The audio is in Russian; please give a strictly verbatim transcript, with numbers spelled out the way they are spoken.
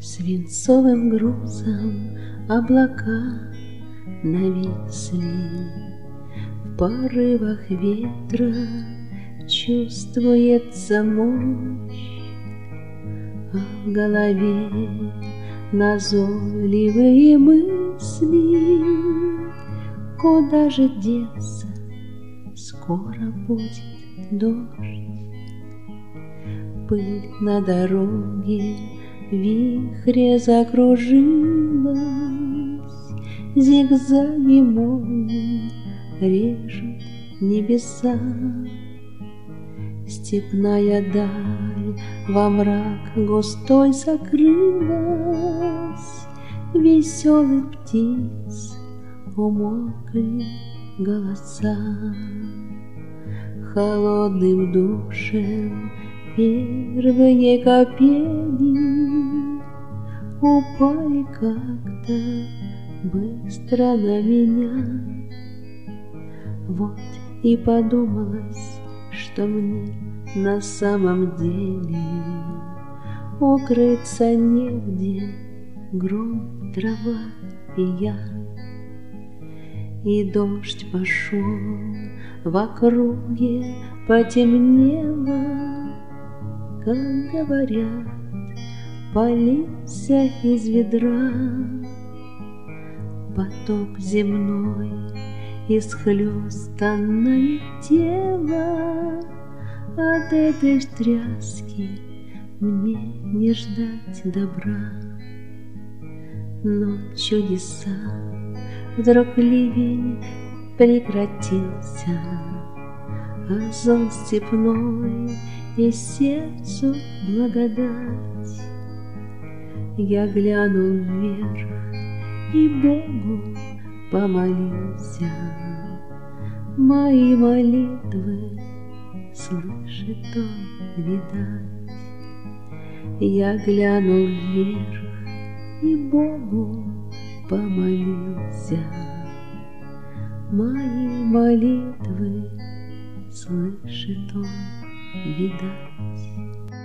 Свинцовым грузом облака нависли, в порывах ветра чувствуется мощь, а в голове назойливые мысли. Куда же деться, скоро будет дождь. Пыль на дороге в вихре закружилась, зигзаги молний режут небеса. Степная даль во мрак густой закрылась, веселых птиц умолкли голоса. Холодным душем первые капели упали как-то быстро на меня. Вот и подумалось, что мне на самом деле укрыться негде, гром, трава и я. И дождь пошел, в округе потемнело, как говорят, полился из ведра. Потоп земной, исхлёстанное тело, от этой тряски мне не ждать добра. Но чудеса, вдруг ливень прекратился, а зон степной и сердцу благодать. Я глянул вверх и Богу помолился, мои молитвы слышит Он, видать. Я глянул вверх и Богу помолился, мои молитвы слышит Он, видать.